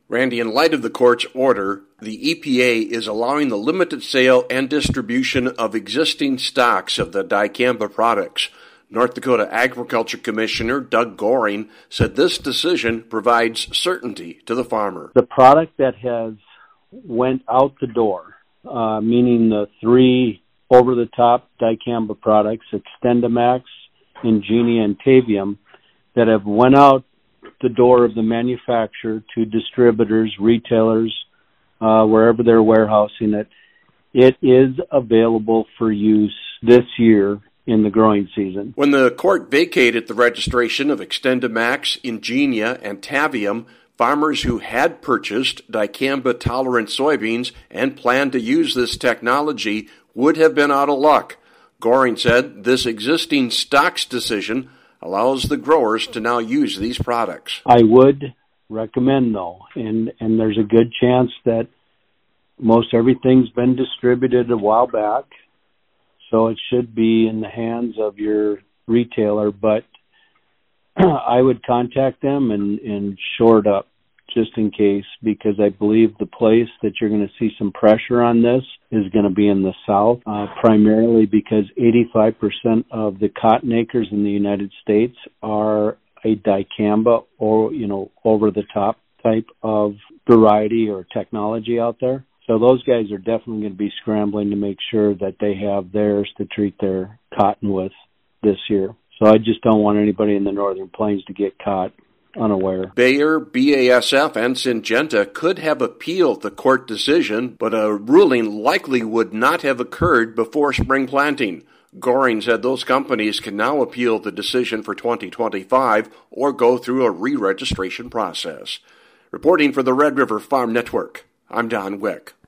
Randy, in light of the court's order, the EPA is allowing the limited sale and distribution of existing stocks of the dicamba products. North Dakota Agriculture Commissioner Doug Goehring said this decision provides certainty to the farmer. The product that has went out the door, meaning the three over-the-top dicamba products, XtendiMax, Ingenia, and Tavium, that have went out the door of the manufacturer to distributors, retailers, wherever they're warehousing it. It is available for use this year in the growing season. When the court vacated the registration of XtendiMax, Ingenia, and Tavium, farmers who had purchased dicamba-tolerant soybeans and planned to use this technology would have been out of luck. Goehring said this existing stocks decision allows the growers to now use these products. I would recommend, though, and there's a good chance that most everything's been distributed a while back, so it should be in the hands of your retailer, but I would contact them and shore it up just in case, because I believe the place that you're going to see some pressure on this is going to be in the South, primarily because 85% of the cotton acres in the United States are a dicamba or, over-the-top type of variety or technology out there. So those guys are definitely going to be scrambling to make sure that they have theirs to treat their cotton with this year. So I just don't want anybody in the Northern Plains to get caught unaware. Bayer, BASF, and Syngenta could have appealed the court decision, but a ruling likely would not have occurred before spring planting. Goehring said those companies can now appeal the decision for 2025 or go through a re-registration process. Reporting for the Red River Farm Network, I'm Don Wick.